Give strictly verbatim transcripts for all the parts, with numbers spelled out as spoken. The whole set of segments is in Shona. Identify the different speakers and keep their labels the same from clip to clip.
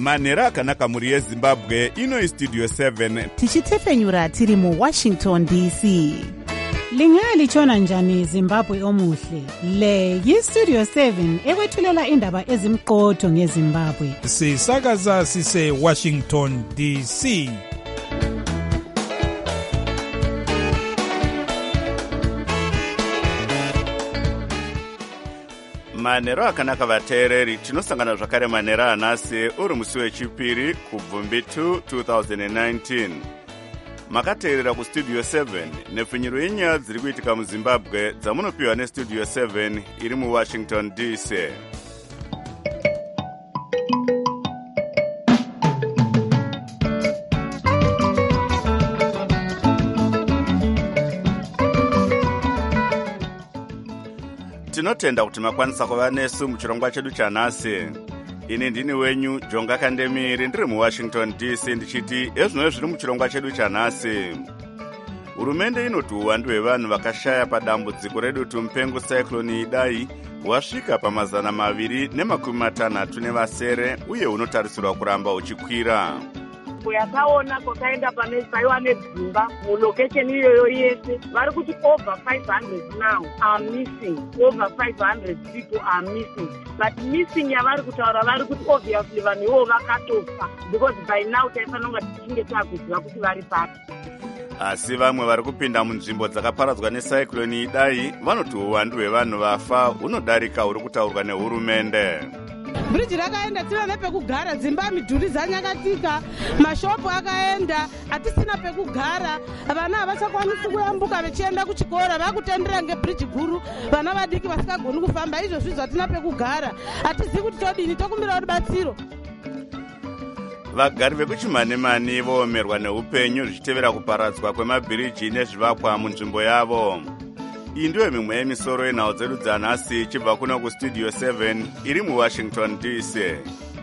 Speaker 1: manhero akanaka mhuri yezimbabwe. Ino istudio seven
Speaker 2: tichitefenyura tiri muwashington D C.
Speaker 3: Lingalitshona njani Zimbabwe omuhle? Le yistudio seven ekwethulela indaba ezimqotho ngeZimbabwe.
Speaker 4: Sisakaza sise Washington D C.
Speaker 1: manhero akanaka vateereri. Tinosangana zvakare manhero anhasi uri musi wechipiri kubvumbi two thousand nineteen. Makateerera kustudio seven nepfinyiro yenyaya dziri kuitika muZimbabwe dzamunopiwa nestudio seven iri muWashington D C. Tinotenda kuti makwanisa kuva nesu muchirongwa chedu chanhasi. Ini ndini wenyu Jonga Kandemiri ndiri muWashington D C ndichiti ezvino zviri muchirongwa chedu chanhasi. Hurumende inoti uwandu hwevanhu vakashaya padambudziko redutu mupengo cyclone Idai wasvika pamazana maviri nemakumi matanhatu nevasere uye unotarisirwa kuramba uchikwira.
Speaker 5: Yakaona kwakaenda pane paiwa nedzimba mulocation iyoyo yese vari kuti over five hundred now are missing. Over five hundred people are missing, but missing yavari kutaura vari kuti obviously vanhu ivo vakatofa because by now taifanira kuti tichinge takuziva kuti vari papi.
Speaker 1: Asi vamwe vari kupinda munzvimbo dzakaparadzwa necyclone Idai vanoti uwandu hwevanhu vafa hunodarika huri kutaurwa nehurumende.
Speaker 6: Bridge rakaenda tina nepekugara, dzimba midhuri dzanyakatika, mashopu akaenda, hatisina pekugara, vana havachakwanisi kuyambuka vachienda kuchikora, vakutendera ngebridge guru, vana vadiki vasikagoni kufamba, izvozvi zvatina pekugara, hatizivi kuti todini, tokumbira rubatsiro.
Speaker 1: Vagari vekuchimanimani voomerwa neupenyu zvichitevera kuparadzwa kwemabhiriji nezvivakwa munzvimbo yavo. Iyi ndiyo mimwe yemisoro yenhau dzedu dzanhasi ichibva kuno kustudio seven iri muWashington D C.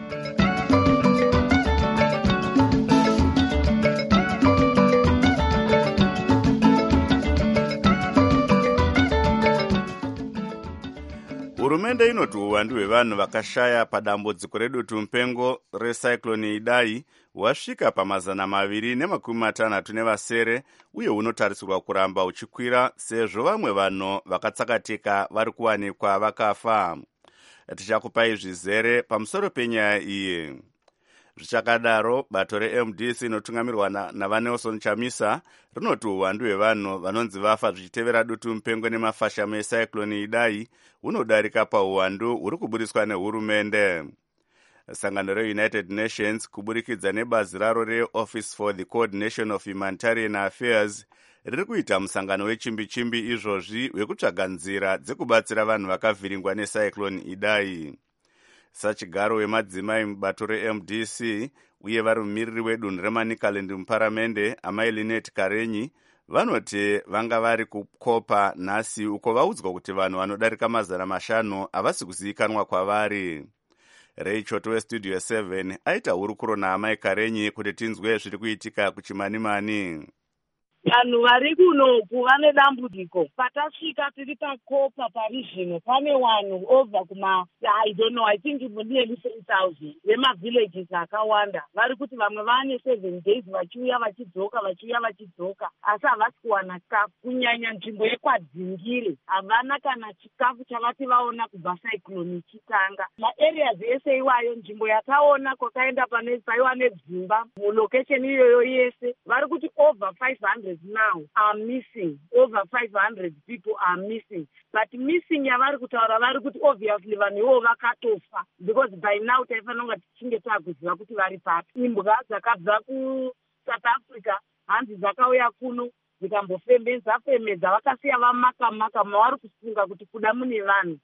Speaker 1: Hurumende inoti uwandu hwevanhu vakashaya padambudziko redutu mupengo recyclone Idai wasvika pamazana maviri nemakumi matanhatu nevasere uye unotarisirwa kuramba uchikwira sezvo vamwe vanhu vakatsakatika vari kuwanikwa vakafa. Tichakupai zvizere pamusoro penyaya iyi. Zvichakadaro, bato reM D C inotungamirwa naVanelson Chamisa rinoti uwandu hwevanhu vanonzi vafa zvichitevera dutu mupengo nemafashamo ecyclone Idai hunodarika pauwandu huri kubudiswa nehurumende. Sangano reUnited Nations kuburikidza nebazi raro reOffice for the Coordination of Humanitarian Affairs riri kuita musangano wechimbi-chimbi izvozvi wekutsvaga nzira dzekubatsira vanhu vakavhiringwa necyclone Idai. Sachigaro wemadzimai mubato reM D C uye vari mumiriri wedunhu reManicaland muparamende amai Linet Karenyi vanoti vanga vari kukopa nhasi uko vaudzwa kuti vanhu vanodarika mazana mashanu havasi kuzivikanwa kwavari. Reichoto westudio seven aita hurukuro naamai Karenyi kuti tinzwe zviri kuitika kuchimanimani.
Speaker 5: Vanhu vari kunoku vane dambudziko. Patasvika tiri pakopa parizvino pane vanhu over kuma I don't know, I think nearly seven thousand vemavillages akawanda. Vari kuti vamwe vane seven days vachiuya vachidzoka vachiuya vachidzoka asi havasi kuwana chikafu. Kunyanya nzvimbo yekwadzingire havana kana chikafu chavati vaona kubva cyclone ichitanga. Maareas ese iwayo nzvimbo yakaona kwakaenda pane paiwa nedzimba mulocation iyoyo yese vari kuti over five hundred now are missing. Over five hundred people are missing, but missing yavari kutaura vari kuti obviously vanhu ivo vakatofa because by now taifanira tichinge takuziva kuti vari papi. Imbwa dzakabva kuSouth Africa hanzi dzakauya kuno dzikambofemedza femedza vakasiya vamaka-maka mavari kusunga kuti kuda mune vanhu.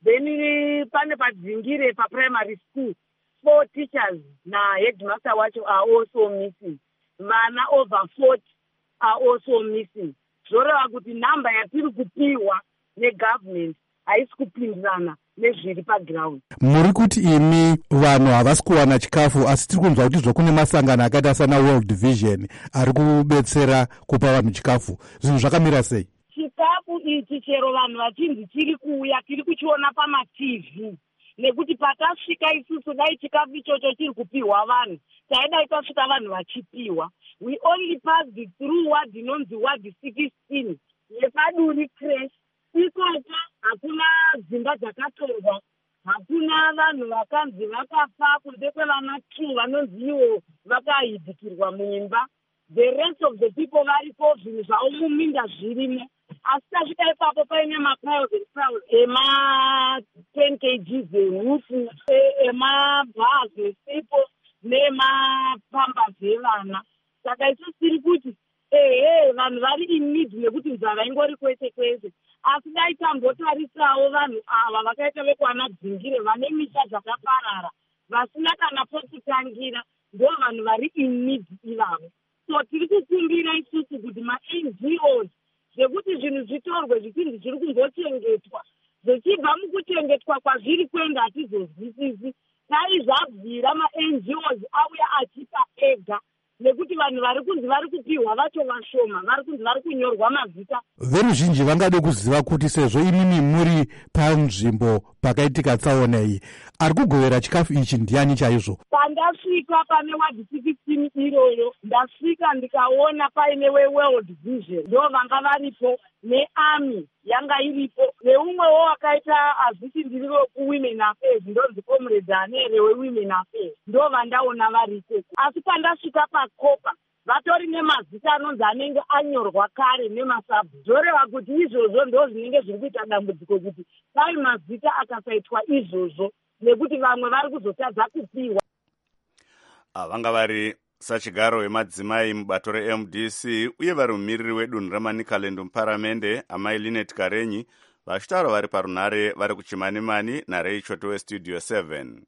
Speaker 5: Then pane padzingire paprimary school four teachers naheadmaster wacho are also missing. Vana over forty are also missing. Zvoreva kuti namba yatiri kupiwa negovernment haisi kupindirana nezviri paground.
Speaker 7: Muri kuti imi vanhu havasi kuwana chikafu asi tiri kunzwa kuti zvokune masangano akaita sana World Vision ari kubetsera kupa vanhu chikafu. Zvinhu zvakamira sei?
Speaker 5: Chikafu ichi chero vanhu vachinzi chiri kuuya tiri kuchiona pama T V nekuti patasvika isusu dai chikafu ichocho chiri kupiwa vanhu taidai tasvika vanhu vachipiwa. We only passed through ward inonzi ward sixteen yepaduri crash. Ikoko hakuna dzimba dzakatorwa, hakuna vanhu vakanzi vakafa kunze kwevana two vanonzi ivo vakahidhikirwa muimba. The rest of the people varipo zvinhu zvavo muminda zvirimo. Asi tasvika ipapo paine mapiles and piles ema ten kilograms ehufu, emabhazi esipo nemapamba zvevana. Saka isusu tiri kuti ehe vanhu vari in need nekuti nzara ingori kwese kwese. Asi dai tambotarisawo vanhu ava vakaita vekwana Dzingire vane misha zvakaparara vasina kana pokutangira, ndo vanhu vari in need ivavo. So tiri kukumbira isusu kuti ma-N G Os zvekuti zvinhu zvitorwe zvichinzi zviri kungochengetwa, zvichibva mukuchengetwa kwazviri kwenda hatizozwisisi. Dai zvabvira ma-N G Os auya achipa ega, nekuti vanhu vari kunzi vari kupiwa vacho vashoma, vari kunzi vari kunyorwa mazita.
Speaker 7: Veruzhinji vangade kuziva kuti sezvo imimi muri panzvimbo pakaitika tsaona iyi, ari kugovera chikafu ichi ndiani chaizvo?
Speaker 5: Pandasvika pane ward sixteen iroyo, ndasvika ndikaona paine weWorld Vision ndo vanga varipo, neArmy yanga iripo, neumwewo wakaita azviti ndiri weWomen Affairs ndonzi Comrade Anere weWomen Affairs, ndo vandaona varipo. Asi pandasvika pakopa vatori nemazita anonzi anenge anyorwa kare nemasabu, zvoreva kuti izvozvo ndo zvinenge zviri kuita dambudziko kuti dai mazita akasaitwa izvozvo, nekuti vamwe vari kuzotadza kupiwa.
Speaker 1: Vanga vari sachigaro wemadzimai mubato re-M D C uye vari mumiriri wedunhu raManicaland muparamende amai Linet Karenyi vachitaura vari parunhare vari kuchimanimani naRay Choto weStudio seven.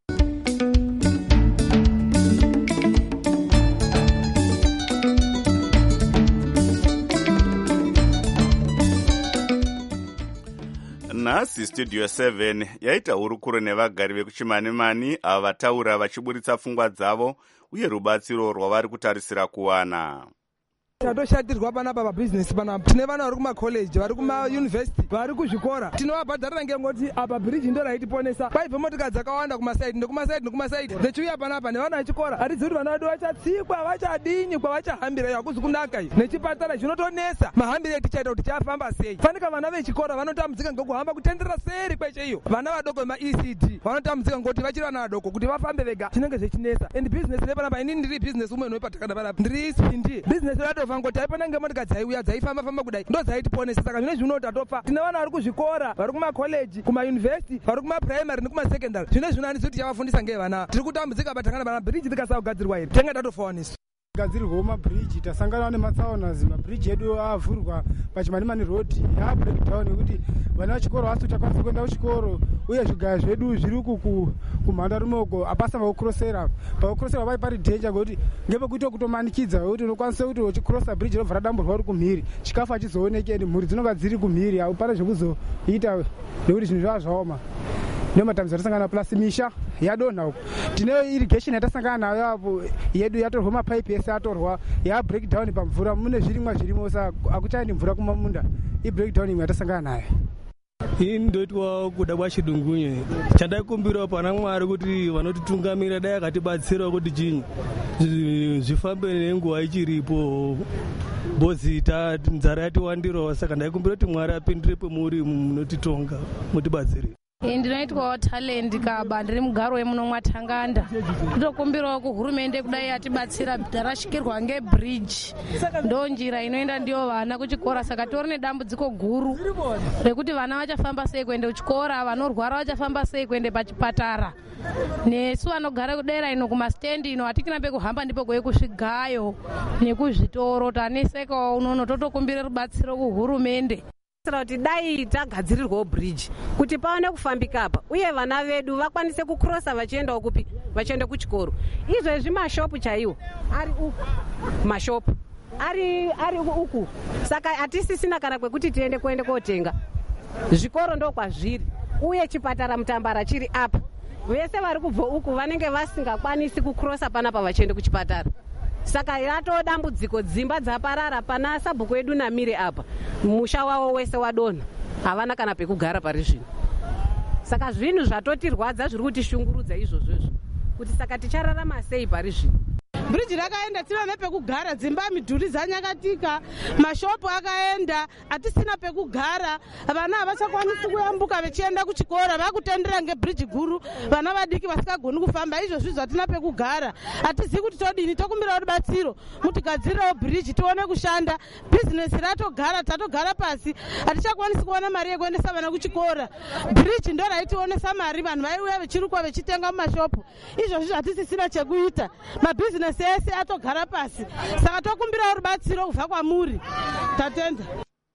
Speaker 1: Nhasi Studio seven yaita hurukuro nevagari vekuchimanimani ava vataura vachiburitsa pfungwa dzavo uye rubatsiro rwavari kutarisira kuwana.
Speaker 8: Tatoshatirwa panapa pabhizinesi panapa. Tine vana vari kumakoleji, vari kumayunivhesiti, vari kuzvikora. Tinovabhadharira ngengoti apa bhiriji ndo raitiponesa. Paibve motika dzakawanda kumasaidi nekumasaidi nekumasaidi. Nechiuya panapa nevana vechikora. Hatizivi kuti vana vedu vachatsikwa, vachadini, kwavachahambira iyo hakuzi kunaka iyi. Nechipatara zvinotonesa. Mahambire tichaita kuti chafamba sei. Fanika vana vechikora vanotambudzika ngekuhamba kutenderera seri kweshe iyo. Vana vadoko vema-E C D vanotambudzika ngoti vachiri vana vadoko kuti vafambe vega. Chinenge zvechinesa. And business nepanapa inini ndiri business woman wepatakana panapa. Ndiri spindi. Business yato ngoti aipona ngemotika dzaiuya dzaifamba famba kudai ndo dzaitiponesa. Saka zvine zvino tatofa. Tine vana vari kuzvikora, vari kumakoleji, kumayunivhesiti, vari kumapuraimari nekumasekendari. Zvine zvino handisi kuti chavafundisa ngevana. Tiri kutambudzika patakana pana bhiriji rikasagadzirwa iri. Tenga tatofawaniswa.
Speaker 9: Gadzirwa mabhiriji tasangana nematsaona mabhiriji edu avhurwa pachimanimani road yabreakdown yekuti vana vechikoro vasi kutakwanisa kuenda kuchikoro uye zvigaya zvedu zviri uku kumhanda rumoko apasa vakukrosera vakukrosera vai pari danger kuti ngepekuita kutomanikidza kuti unokwanisa kuti uchikrosa bhiriji robva radamburwa uri kumhiri chikafu hachizooneki ende mhuri dzinonga dziri kumhiri haupana zvekuzoita nekuti zvinhu zvava zvaoma. Ndio matambudziko atasangana plus misha yadonha uko. Tine irrigation yatasangana nayo apo yedu yatorwa mapipe ese atorwa ya breakdown pamvura mune zvirimwa zvirimo saka akuchaindi mvura kumamunda. I breakdown imwe yatasangana nayo.
Speaker 10: Ini ndoitwa kuda kwachidungunye. Chandaikumbira pana Mwari kuti vanotitungamira dai akatibatsira kuti chinyi zvifambe nenguva ichiripo. Bozita nzara yatiwandirawo saka ndaikumbira kuti Mwari apindire pemuri munotitonga mutibatsire.
Speaker 11: Ndinoitwawo talent kaba ndiri mugaro wemuno Mwatanganda. Ndinokumbirawo kuhurumende kudai yatibatsira tarashikirwa ngebridge. Ndo njira inoenda ndiyo vana kuchikora saka tori nedambudziko guru rekuti vana vachafamba sei kuende kuchikora, vanorwara vachafamba sei kuende pachipatara. Nesu vanogara kudera ino kumastendi ino hatikina pekuhamba ndipo kweye kusvigayo nekuzvitoro tanesekawo unono totokumbira rubatsiro kuhurumende.
Speaker 12: Kuti dai tagadzirirwawo bridge kuti paone kufambika apa uye vana vedu vakwanise kukrosa vachiendawo kupi vachienda kuchikoro. Izvezvi mashopu chaiwo ari uku mashopu ari ari uku saka hatisisina kana kwekuti tiende kuende kotenga. Zvikoro ndo kwazviri uye chipatara Mutambara chiri apa. Vese vari kubva uku vanenge vasingakwanisi kukrosa panapa vachiende kuchipatara. Saka yato dambudziko dzimba dzaparara pana sabhuku edu namire apa. Musha wavo wese wadonha. Havana kana pekugara pari zvino. saka zvinhu zvatotirwadza zviri kutishungurudza izvozvozvo kuti saka tichararama sei pari zvino.
Speaker 6: Bridge rakaenda tina nepekugara, dzimba midhuri dzanyakatika, mashopu akaenda, hatisina pekugara, vana havachakwanisi kuyambuka vachienda kuchikora, vakutendera ngebridge guru, vana vadiki vasikagoni kufamba, izvozvi zvatina pekugara. Hatizivi kuti todini, tokumbira rubatsiro mutigadzirirewo bridge tione kushanda. Bhizinesi ratogara, tatogara pasi, hatichakwanisi kuona mari yekuendesa vana kuchikora. Bridge ndo raitionesa mari, vanhu vaiuya vachirukwa vachitenga mumashopu. Izvozvi hatisisina chekuita. Mabhizinesi ese atogara pasi, saka tokumbira rubatsiro kubva kwamuri. Tatenda.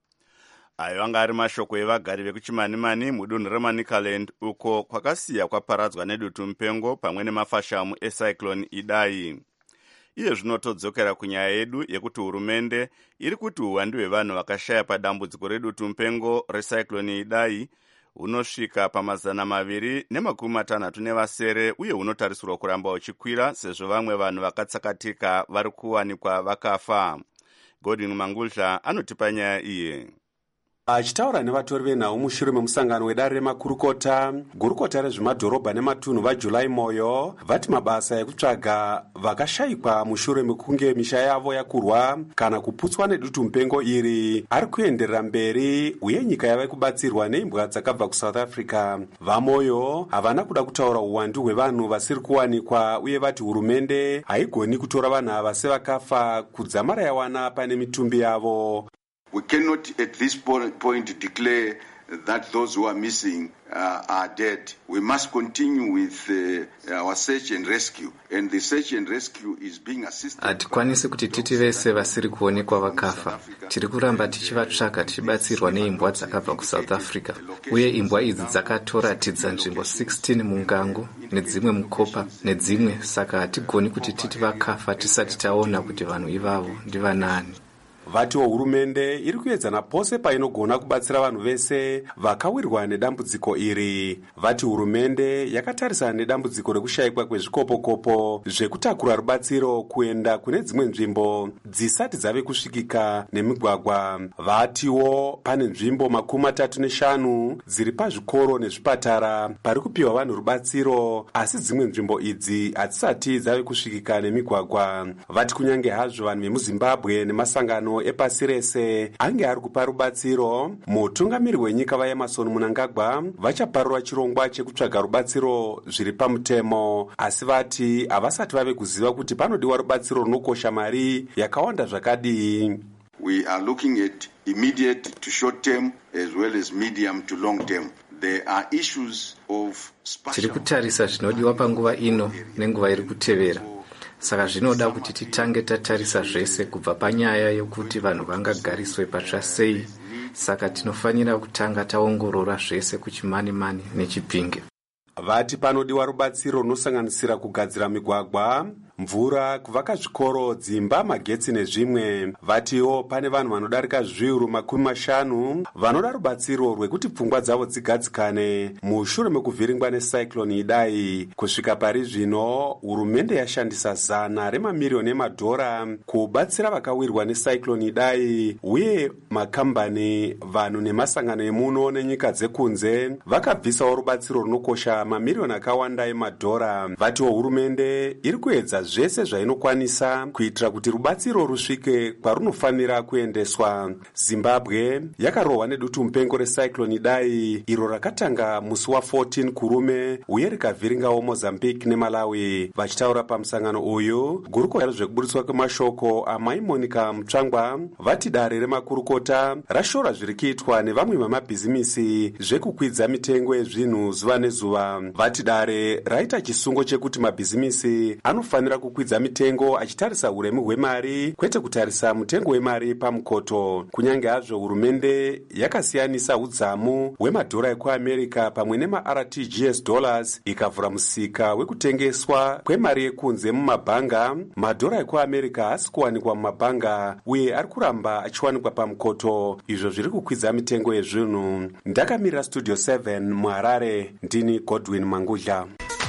Speaker 1: Ayo anga ari mashoko evagari vekuchimanimani mudunhu reManicaland, uko kwakasiya kwaparadzwa nedutu mupengo pamwe nemafashamu ecyclone Idai. Iye zvino todzokera kunyaya yedu yekuti hurumende iri kuti uwandu hwevanhu vakashaya padambudziko redutu mupengo recyclone Idai unosvika pamazana maviri nemakumi matanhatu nevasere uye unotarisirwa kuramba uchikwira sezvo vamwe vanhu vakatsakatika vari kuwanikwa vakafa. Godwin Mangudla anotipa nyaya iye.
Speaker 13: Achitaura nevatori venhau mushure memusangano wedare remakurukota, gurukota rezvemadhorobha nematunhu vaJulai Moyo vati mabasa ekutsvaga vakashayikwa mushure mekunge misha yavo yakurwa kana kuputswa nedutu mupengo iri ari kuenderera mberi uye nyika yava kubatsirwa neimbwa dzakabva kuSouth Africa. VaMoyo havana kuda kutaura uwandu hwevanhu vasiri kuwanikwa uye vati hurumende haigoni kutora vanhu ava sevakafa kudzamara yawana pane mitumbi yavo.
Speaker 14: We cannot at this point declare that those who are missing uh, are dead. We must continue with uh, our search and rescue, and the search and rescue is being assisted.
Speaker 15: Hatikwanisi kuti titi vese vasiri kuonekwa vakafa. Tiri kuramba tichivatsvaka tichibatsirwa neimbwa dzakabva kuSouth Africa. Uye imbwa idzi dzakatoratidza nzvimbo sixteen mungango nedzimwe mukopa nedzimwe, saka hatigoni kuti titi vakafa tisati taona kuti vanhu ivavo ndivanani.
Speaker 13: Vatiwo hurumende iri kuedzana pose painogona kubatsira vanhu vese vakawirwa nedambudziko iri. Vati hurumende yakatarisana nedambudziko rekushayikwa kwezvikopokopo zvekutakura rubatsiro kuenda kune dzimwe nzvimbo dzisati dzave kusvikika nemigwagwa. Vatiwo pane nzvimbo makumi matatu neshanu dziri pazvikoro nezvipatara pari kupiwa vanhu rubatsiro, asi dzimwe nzvimbo idzi hadzisati dzave kusvikika nemigwagwa. Vati kunyange hazvo vanhu vemuZimbabwe nemasangano epasi rese ange ari kupa rubatsiro, mutungamiri wenyika vaEmmerson Mnangagwa vachaparura chirongwa chekutsvaga rubatsiro zviri pamutemo, asi vati havasati vave kuziva kuti panodiwa rubatsiro runokosha mari yakawanda zvakadii.
Speaker 14: We are looking at immediate to short term as well as medium to long term. There are issues of
Speaker 15: tiri kutarisa zvinodiwa panguva ino nenguva iri kutevera. Saka zvinoda kuti titange tatarisa zvese kubva panyaya yokuti vanhu vangagariswe patsva sei. Saka tinofanira kutanga taongorora zvese kuchimanimani nechipinge.
Speaker 13: Vati panodiwa rubatsiro runosanganisira kugadzira migwagwa, mvura, kuvaka zvikoro, dzimba, magetsi nezvimwe. Vatiwo pane vanhu vanodarika zviuru makumi mashanu vanoda rubatsiro rwekuti pfungwa dzavo dzigadzikane mushure mekuvhiringwa necyclone Idai. Kusvika pari zvino hurumende yashandisa zana remamirioni emadhora kubatsira vakawirwa necyclone Idai, uye makambani, vanhu nemasangano emuno nenyika dzekunze vakabvisawo rubatsiro runokosha mamirioni akawanda emadhora. Vatiwo hurumende iri kuedza zvese zvainokwanisa kuitira kuti rubatsiro rusvike kwarunofanira kuendeswa. Zimbabwe yakarohwa nedutu mupengo recyclone Idai iro rakatanga musi wa14 kurume uye rikavhiringawo Mozambique neMalawi. Vachitaura pamusangano uyu, gurukota zvekuburitswa kwemashoko amai Monica Mutsvangwa vati dare remakurukota rashora zviri kuitwa nevamwe vamabhizimisi zvekukwidza mitengo yezvinhu zuva nezuva. Vati dare raita chisungo chekuti mabhizimisi anofanira kukwidza mitengo achitarisa uremu hwemari kwete kutarisa mutengo wemari pamukoto. Kunyange hazvo hurumende yakasiyanisa udzamu hwemadhora ekuAmerica pamwe nemaR T G S dollars ikavhura musika wekutengeswa kwemari yekunze mumabhanga, madhora ekuAmerica hasi kuwanikwa mumabhanga uye ari kuramba achiwanikwa pamukoto, izvo zviri kukwidza mitengo yezvinhu. Ndakamirira Studio seven muHarare, ndini Godwin Mangudla.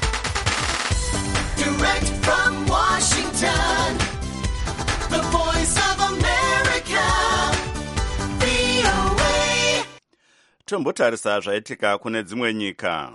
Speaker 16: Direct from Washington, the voice of America, V O A.
Speaker 1: tombotarisa zvaitika kune dzimwe nyika.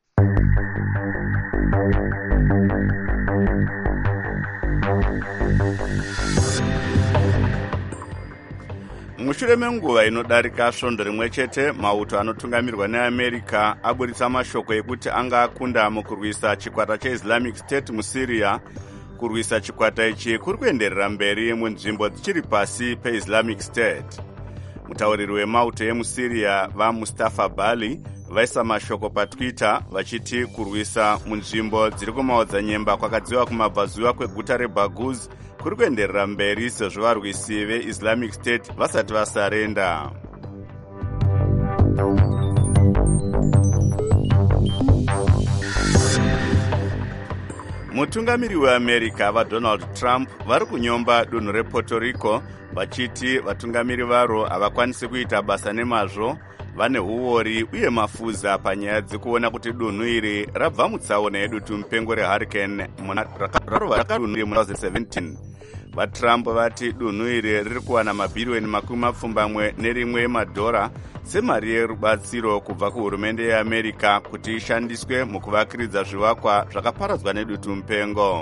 Speaker 1: Mushure menguva inodarika svondo rimwe chete, mauto anotungamirwa neAmerica aburitsa mashoko ekuti anga akunda mukurwisa chikwata cheIslamic State muSyria. Kurwisa chikwata ichi kuri kuenderera mberi munzvimbo dzichiri pasi peIslamic State. Mutauriri wemauto emuSyria vaMustafa Bali vaisa mashoko paTwitter vachiti kurwisa munzvimbo dziri kumaodzanyemba kwakadziva kumabvazuva kweguta reBaguz kuri kuenderera mberi sezvo varwisi veIslamic State vasati vasarenda. Mutungamiri weAmerica vaDonald Trump vari kunyomba dunhu rePuerto Rico vachiti vatungamiri varo havakwanisi kuita basa nemazvo, vane huori uye mafuza panyaya dzekuona kuti dunhu iri rabva mutsaona yedutu mupengo rehurricane rakadunhu muna twenty seventeen. VaTrump vati dunhu iri riri kuwana mabhiriyoni makumi mapfumbamwe nerimwe emadhora semari yerubatsiro kubva kuhurumende yeAmerica kuti ishandiswe mukuvakiridza zvivakwa zvakaparadzwa nedutu mupengo.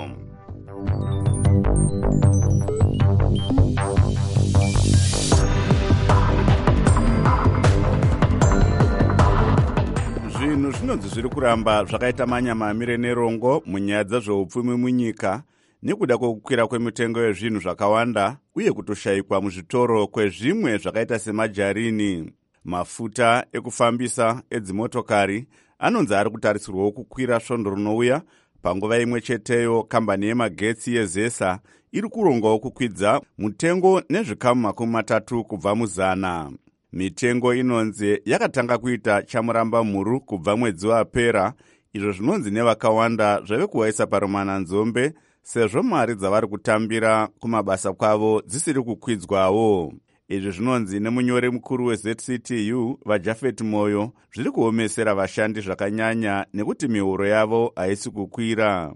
Speaker 1: Zvinhu zvinonzi zviri kuramba zvakaita manyama amire nerongo munyaya dzezveupfumi munyika nekuda kwekukwira kwemitengo yezvinhu zvakawanda uye kutoshayikwa muzvitoro kwezvimwe zvakaita semajarini. Mafuta ekufambisa edzimotokari anonzi ari kutarisirwawo kukwira svondo rinouya. Panguva imwe cheteyo kambani yemagetsi yeZesa iri kurongawo kukwidza mutengo nezvikamu makumi matatu kubva muzana. Mitengo inonzi yakatanga kuita chamuramba mhuru kubva mwedzi wapera, izvo zvinonzi nevakawanda zvave kuwaisa parumana nzombe sezvo mari dzavari kutambira kumabasa kwavo dzisiri kukwidzwawo. Izvi zvinonzi nemunyori mukuru weZ C T U vaJafet Moyo zviri kuomesera vashandi zvakanyanya nekuti mihoro yavo haisi kukwira.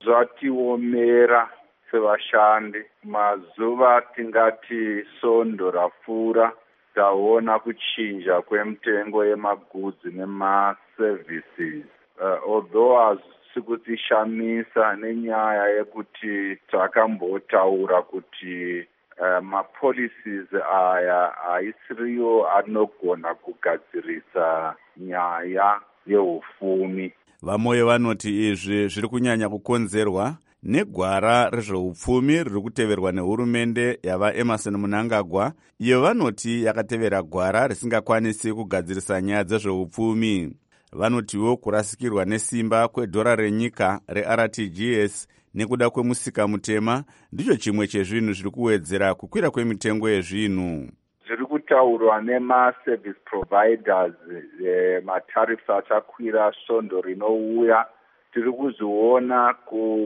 Speaker 17: Zvatiomera sevashandi, mazuva tingati svondo rapfuura taona kuchinja kwemitengo yemagudzi nemaservices. Uh, although hazisi kutishamisa nenyaya yekuti takambotaura kuti Uh, mapolicies aya haisiriyo anogona kugadzirisa nyaya yeupfumi.
Speaker 1: Vamoyo vanoti izvi zviri kunyanya kukonzerwa negwara rezveupfumi riri kuteverwa nehurumende yava Emerson Mnangagwa, iyo vanoti yakatevera gwara risingakwanisi kugadzirisa nyaya dzezveupfumi. Vanotiwo kurasikirwa nesimba kwedhora renyika reR T G S nekuda kwemusika mutema ndicho chimwe chezvinhu zviri kuwedzera kukwira kwemitengo yezvinhu.
Speaker 17: Zviri kutaurwa nemaservice providers, eh, matariffs achakwira svondo rinouya. Tiri kuzviona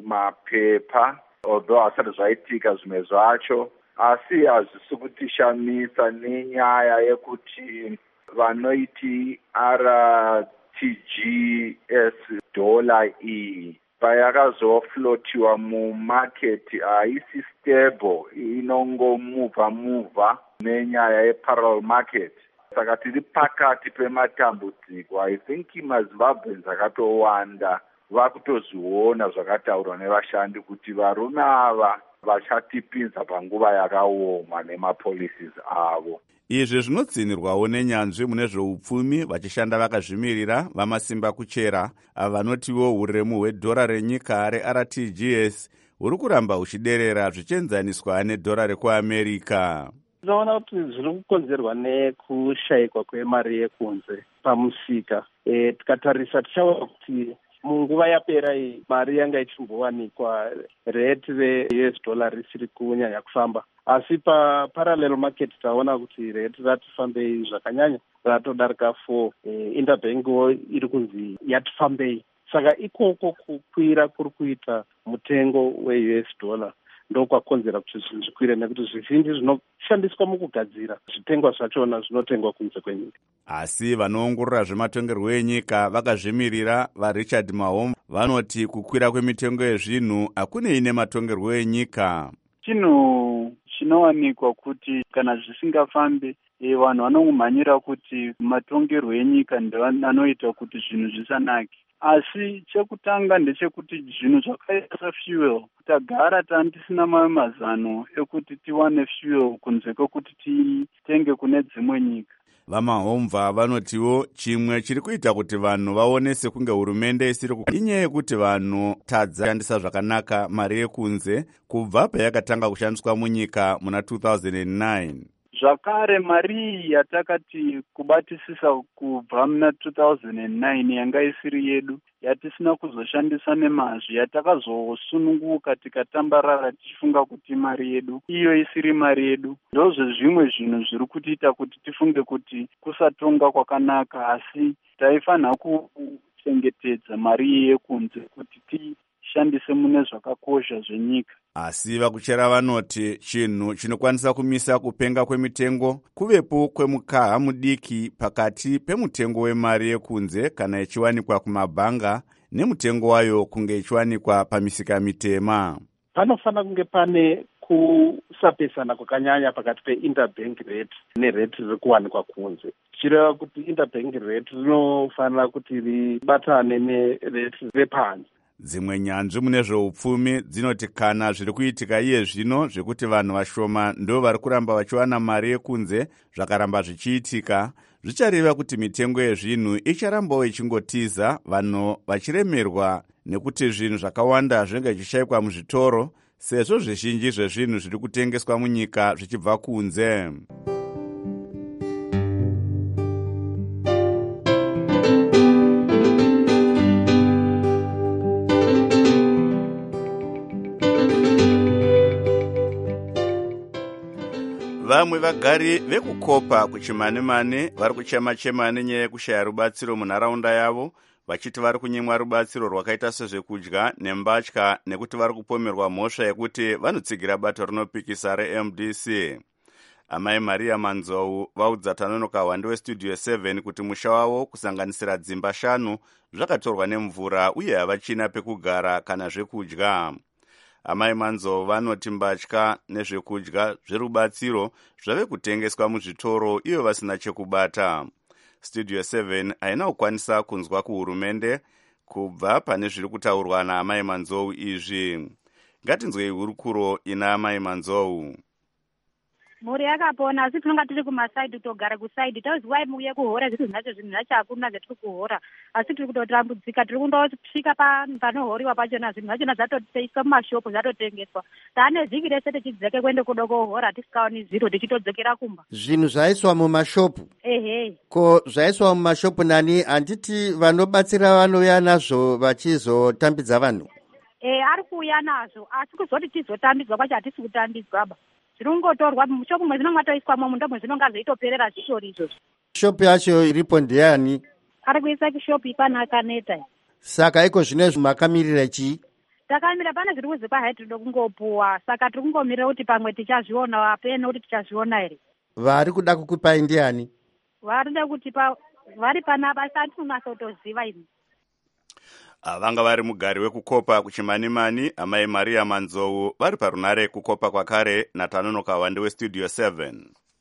Speaker 17: kumapepa, although hasati zvaitika zvimwe zvacho, asi hazvisi kutishamisa nenyaya yekuti vanoiti R T G S dollar iyi payakazoflotiwa mumaketi haisi stable, inongomuvha muvha nenyaya yeparallel market. Saka tiri pakati pematambudziko. I think maZimbabweans akatowanda vakutozviona zvakataurwa nevashandi kuti varume ava vachatipinza panguva yakaoma nemapolicies avo.
Speaker 1: Izvi zvinotsinirwawo nenyanzvi mune zveupfumi vachishanda vakazvimirira vamasimba kuchera, vanotiwo uremu hwedhora renyika reR T G S huri kuramba huchiderera zvichienzaniswa nedhora rekuAmerica.
Speaker 18: Tinoona kuti zviri kukonzerwa nekushayikwa kwemari yekunze pamusika. E, tikatarisa tichaona kuti munguva yapera iyi mari yanga ichimbowanikwa, rate re-U S dollar risiri kunyanya kufamba, asi paparallel market taona kuti rate ratifambei zvakanyanya, ratodarika four. E, interbank iri kunzi yatifambei. Saka ikoko kukwira kuri kuita mutengo we-U S dollar ndokwakonzera kuti zvinhu zvikwire, nekuti zvizhinji zvinoshandiswa mukugadzira zvitengwa zvachona zvinotengwa kunze kwenyika.
Speaker 1: Asi vanoongorora zvematongerwo enyika vakazvimirira vaRichard Mahom vanoti kukwira kwemitengo yezvinhu hakunei nematongerwo enyika.
Speaker 17: Chinhu
Speaker 19: chinowanikwa kuti kana zvisingafambi e, vanhu vanongomhanyira kuti matongerwo enyika ndoanoita kuti zvinhu zvisanake. Asi chekutanga ndechekuti zvinhu zvakaita sefuel tagara tisina mamwe mazano ekuti tiwane fuel kunze kwekuti titenge kune dzimwe nyika.
Speaker 1: Vamahomva vanotiwo chimwe chiri kuita kuti vanhu vaone sekunge hurumende isiri inyaya yekuti vanhu tadza kushandisa zvakanaka mari yekunze kubva payakatanga kushandiswa munyika muna two thousand nine.
Speaker 19: Zvakare mari yatakati kubatisisa kubva muna two thousand nine yanga isiri yedu yatisina kuzoshandisa nemazvi yatakazosununguka tikatambarara tichifunga kuti mari yedu iyo isiri mari yedu. Ndozve zvimwe zvinhu zviri kutiita kuti tifunge kuti kusatonga kwakanaka, asi taifanira kuchengetedza mari yekunze kuti tishandise mune zvakakosha zvenyika.
Speaker 1: Asi vakuchera vanoti chinhu chinokwanisa kumisa kupenga kwemitengo kuvepo kwemukaha mudiki pakati pemutengo wemari yekunze kana ichiwanikwa kumabhanga nemutengo wayo kunge ichiwanikwa pamisika mitema.
Speaker 18: Panofanira kunge pane kusapesana kwakanyanya pakati pe-interbank rate nerate riri kuwanikwa kunze. Chireva kuti interbank rate rinofanira kuti ribatane nerate repanze.
Speaker 1: Dzimwe nyanzvi mune zveupfumi dzinoti kana zviri kuitika iye zvino zvekuti vanhu vashoma ndo vari kuramba vachiwana mari yekunze zvakaramba zvichiitika, zvichareva kuti mitengo yezvinhu icharambawo ichingotiza, vanhu vachiremerwa nekuti zvinhu zvakawanda zvinenge zvichishayikwa muzvitoro sezvo zvizhinji zvezvinhu zviri kutengeswa munyika zvichibva kunze. Vamwe vagari vekukopa kuchimane-mane vari kuchema-chema nenyaya yekushaya rubatsiro munharaunda yavo, vachiti vari kunyimwa rubatsiro rwakaita sezvekudya nembatya nekuti vari kupomerwa mhosva yekuti vanotsigira bato rinopikisa re-M D C. Amai Maria Manzou vaudza Tanonoka Hwande weStudio seven kuti musha wavo kusanganisira dzimba shanu zvakatorwa nemvura uye havachina pekugara kana zvekudya. Amai Manzou vanoti mbatya nezvekudya zverubatsiro zvave kutengeswa muzvitoro iyo vasina chekubata. Studio seven haina kukwanisa kunzwa kuhurumende kubva pane zviri kutaurwa naamai Manzou izvi. Ngatinzwei hurukuro ina amai Manzou.
Speaker 20: Mhuri yakapona, asi tinonga tiri kumasaidi, togara kusaidi. Tauziwai muuye kuhora zvitu zvinacho zvinhu zvacho hakuna zvetiri kuhora. Asi tiri kutotambudzika, tiri kundosvika panohoriwa pachona zvinhu zvachona zvatoiswa mumashopu zvatotengeswa. Taane vhiki rese tichidzeke kuende kudo kuhora tisikaoni zviro tichitodzokera kumba.
Speaker 21: Zvinhu zvaiswa mumashopu.
Speaker 20: Ehe.
Speaker 21: Ko zvaiswa mumashopu nani handiti vanobatsira vanouya nazvo vachizotambidza vanhu.
Speaker 20: Eh, ari kuuya nazvo, asi kuzoti tizotambidzwa kwacho hatisi kutambidzwa ba. Zvinongotorwa mushopu mwezvinonga mwatoiswamo munda mwezvinonga zveitoperera zvitori izvozvo.
Speaker 21: Shopu yacho iripo ndeyani?
Speaker 20: Ari kuisa kishopu ipana akaneta.
Speaker 21: Saka iko zvine makamirira chii?
Speaker 20: Takamira pane zviri kuzi kwahai tiri kungopuwa, saka tiri kungomirira kuti pamwe tichazviona apeno kuti tichazviona here.
Speaker 21: Vari kuda kukupai ndiyani?
Speaker 20: Vari kuda kuti pa vari panapa asi hatinonasa kutoziva ini.
Speaker 1: Vanga vari mugari wekukopa kuchimani-mani, amai Maria Manzou vari parunare kukopa kwakare naTanonoka Hwande weStudio seven.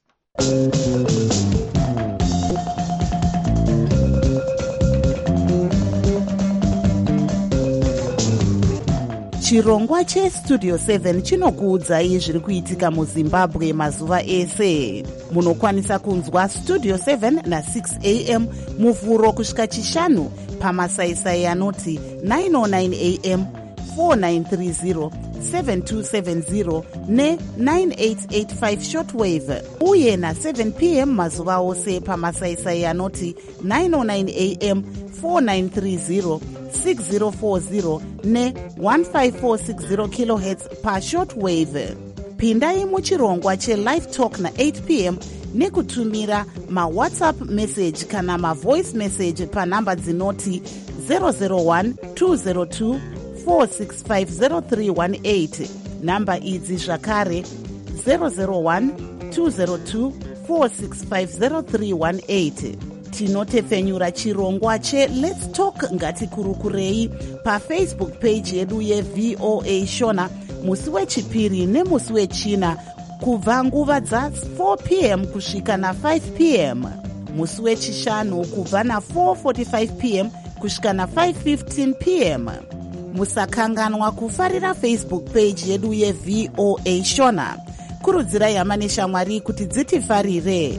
Speaker 2: Chirongwa cheStudio seven chinokuudzai zviri kuitika muZimbabwe mazuva ese. Munokwanisa kunzwa Studio seven na six a m muvhuro kusvika chishanu pamasaisai anoti nine oh nine a m, four nine three zero, seven two seven zero ne nine eight eight five shortwave, uye na seven p m mazuva ose pamasaisai anoti nine oh nine a m, four nine three zero, six zero four zero ne one five four six zero kilohertz pa shortwave. Pindai muchirongwa cheLive Talk na eight p m nekutumira mawhatsapp message kana mavoice message panhamba dzinoti zero zero one two zero two four six five zero three one eight. Namba idzi zvakare zero zero one two zero two four six five zero three one eight. Tinotefenyura chirongwa che Let's Talk ngatikurukurei pafacebook page yedu yeVOA Shona musi wechipiri nemusi wechina kubva nguva dza-four p m kusvika na-five p m musi wechishanu kubva na-four forty-five p m kusvika na-five fifteen p m musakanganwa kufarira Facebook page yedu yeV O A Shona. Kurudzirai hama neshamwari kuti dzitifarire.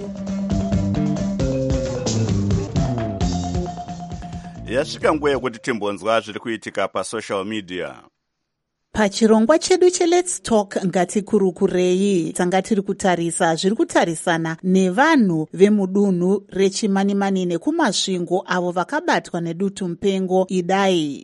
Speaker 1: Yasvika nguva yekuti timbonzwa zviri kuitika pasocial media.
Speaker 2: Pachirongwa chedu cheLet's Talk ngatikurukurei tanga tiri kutarisa zviri kutarisana nevanhu vemudunhu rechimanimani nekumasvingo avo vakabatwa nedutu mupengo Idai.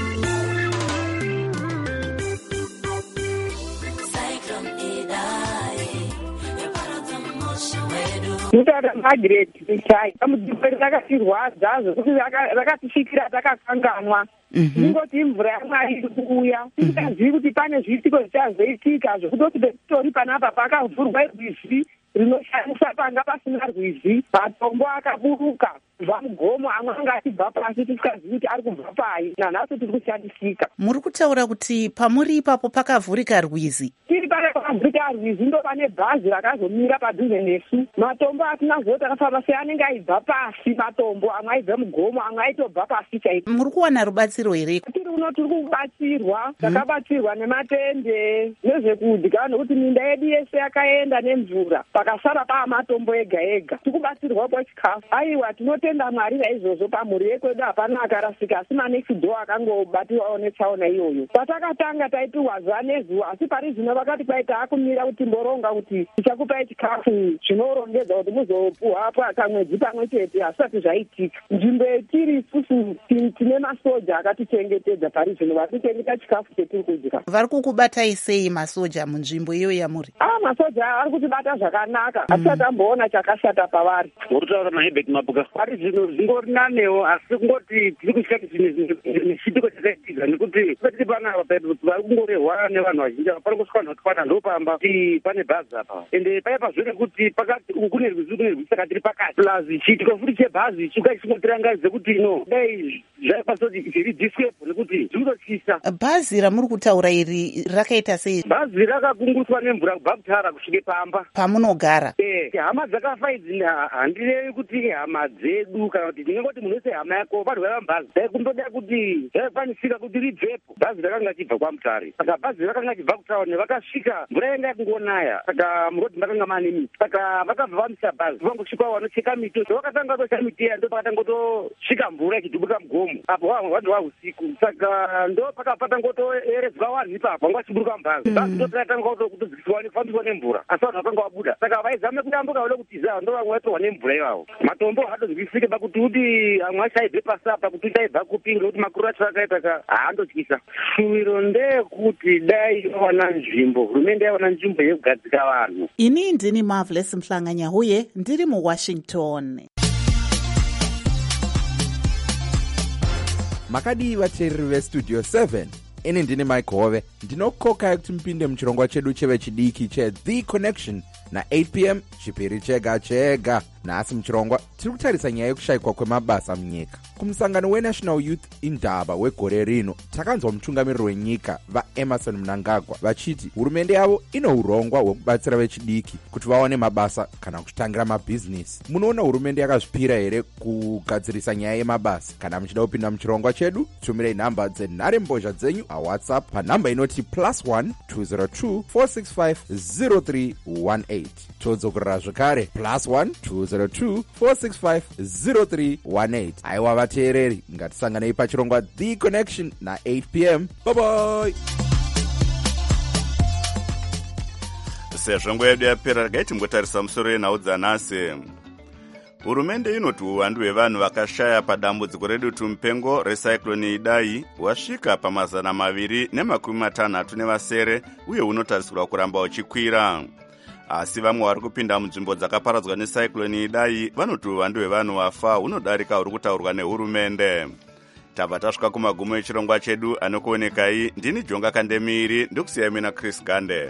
Speaker 3: Mutara Margaret Mishai amudzipe rakatirwadza zvokuti rakatisvikira takakanganwa. Ingoti imvura yaMwari iri kuuya. Tisingazivi kuti pane zviitiko zvichazoitika zvokutoti petori panapa pakavhurwa rwizi rinoshandisa panga pasina rwizi. Matombo akaburuka kubva mugomo, amwe anga achibva pasi tisingazivi kuti ari kubva pai. Nanhasi tiri kushandisika.
Speaker 2: Muri kutaura kuti pamuri ipapo pakavhurika rwizi?
Speaker 3: Tiri pale pakavhurika rwizi ndo pane bhazi rakazomira padhuze nesu. Matombo atina zoti akafamba seanenge aibva pasi. Matombo amwe aibva mugomo, amwe aitobva pasi chaipo.
Speaker 2: Muri kuwana rubatsiro here?
Speaker 3: Tiri uno tiri kubatsirwa, takabatsirwa nematende nezvekudya nokuti minda yedu yese yakaenda nemvura. Pakasara paamatombo ega ega. Tiri kubatsirwapo chikafu. Aiwa, tinotenda Mwari naizvozvo pamhuri yekwedu hapana akarasika, asi manext door akangobatwawo netsaona iyoyo. Patakatanga taipiwa zuva nezuva, asi pari zvino vakati kwai taakumira kuti timboronga kuti tichakupai chikafu chinorongedza kuti muzopuhwapo kamwedzi pamwe chete, hasati zvaitika. Nzvimbo yetiri isusu tine masoja akatichengetedza pari zvino vatitengesa chikafu chetiri kudya.
Speaker 2: Vari kukubatai sei masoja munzvimbo iyo yamuri?
Speaker 3: Ah, masoja ari kutibata zvakanaka, hasati amboona chakashata pavari.
Speaker 22: Urutaura naHebert Mapuka. Ari zvino zvingori nanewo, asi kungoti tiri kusvika nechitiko chakaitika nekuti tiri panapa pedu vari kungorehwa nevanhu vazhinji. Pari kusvika vanhu vakwana ndopamba kuti pane bhazi apa, ende paipa zviri kuti pakati kune rwizi kune rwizi saka tiri pakati. Plus chiitiko futi chebhazi chikuka chingotirangaridze kuti no dai zvaipasoti zviridhiswepo nekuti zvinotyisa.
Speaker 2: Bhazi ramuri kutaura iri rakaita sei?
Speaker 22: Bhazi rakakunguswa nemvura kubva kutara kusvike pamba
Speaker 2: pamunogara.
Speaker 22: Eh, hama dzakafa idzi handirevi kuti hama dzedu kana kuti ndingoti munhu wese hama yako varwara mubhazi. Dai kumboda kuti zvaikwanisika kuti ribvepo. Bhazi rakanga chibva kwaMutare, saka bhazi rakanga chibva kutauni, vakasvika mvura yanga yakungonaya, saka murodhi makanga mane miti, saka vakabva vamisa bhazi vangosvikawo vanocheka miti. Vakatanga kutocha miti iya ndo pakatanga kutosvika mvura ichidubuka mugomo, apo vanhu vahusiku, saka ndo pakapata ngotoeredzwa vanhu ipapo vanga vachiburuka mubhazi. Bhazi ndo pakatanga kutodzikiswa nekufambiswa nemvura, asi vanhu vakanga vabuda, saka vaizame kuyambuka vode kutiza, ndo vamwe vatorwa nemvura ivavo. Matombo hatonzwisike pakuti kuti amwe acho aibve pasapa kuti aibva kupinga kuti makuru acho akaita ka haandotyisa. Shuwiro ndeyekuti dai yawana nzvimbo, hurumende yawana nzvimbo yekugadzika vanhu.
Speaker 2: Ini ndini Marvelous Mhlanganya huye ndiri muWashington.
Speaker 23: Makadi vateereri vestudio seven. Ini ndini Mike Hove, ndinokokai kuti mupinde muchirongwa chedu chevechidiki cheThe Connection na eight p m chipiri chega chega. Nhasi muchirongwa tiri kutarisa nyaya yekushayikwa kwemabasa munyika. Kumusangano weNational Youth Indaba wegore rino, takanzwa mutungamiriri wenyika vaEmerson Mnangagwa vachiti hurumende yavo ino urongwa hwekubatsira vechidiki kuti vawane mabasa kana kutangira mabhizinesi. Munoona hurumende yakazvipira here kugadzirisa nyaya yemabasa? Kana muchida kupinda muchirongwa chedu, tumirei nhamba dzenharembozha dzenyu paWhatsApp panhamba inoti plus one two zero two four six five zero three one eight. Todzokorera zvekare plus one two zero two four six five zero three one eight. Aiwa vateereri, ngatisanganei pachirongwa The Connection na eight p m. Bye bye.
Speaker 1: Sezvo nguva yedu yapera, regai timbotarisa musoro yenhau dzanhasi. Hurumende inoti uwandu hwevanhu vakashaya padambudziko redutu mupengo recyclone Idai wasvika pamazana maviri nemakumi matanhatu nevasere uye unotarisirwa kuramba uchikwira. Asi vamwe vari kupinda munzvimbo dzakaparadzwa necyclone Idai vanoti uwandu hwevanhu vafa hunodarika huri kutaurwa nehurumende. Tabva tasvika kumagumo echirongwa chedu. Anokuonekai ndini Jonga Kandemiri, ndokusiyai mina Chris Gande.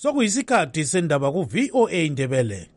Speaker 4: sokuyisikhathi sendaba ku-V O A Ndebele.